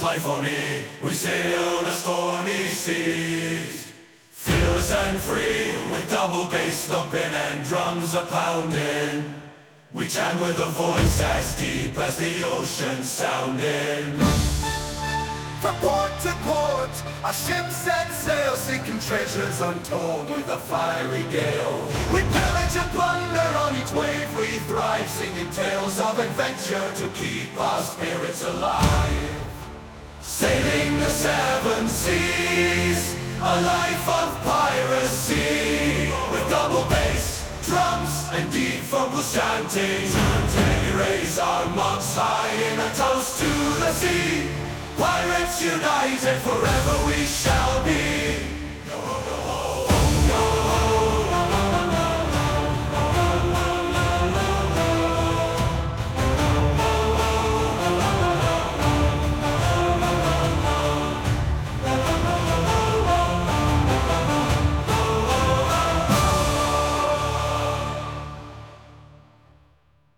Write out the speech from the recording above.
Polyphony, we sail the stormy seas, fearless and free, with double bass thumping and drums a-pounding. We chant with a voice as deep as the ocean sounding. From port to port, our ships set sail, seeking treasures untold with a fiery gale. We pillage and plunder on each wave we thrive, singing tales of adventure to keep our spirits alive. Sailing the seven seas, a life of piracy, with double bass, drums, and deep vocal chanting. We raise our mugs high in a toast to the sea. Pirates united, forever we shall be.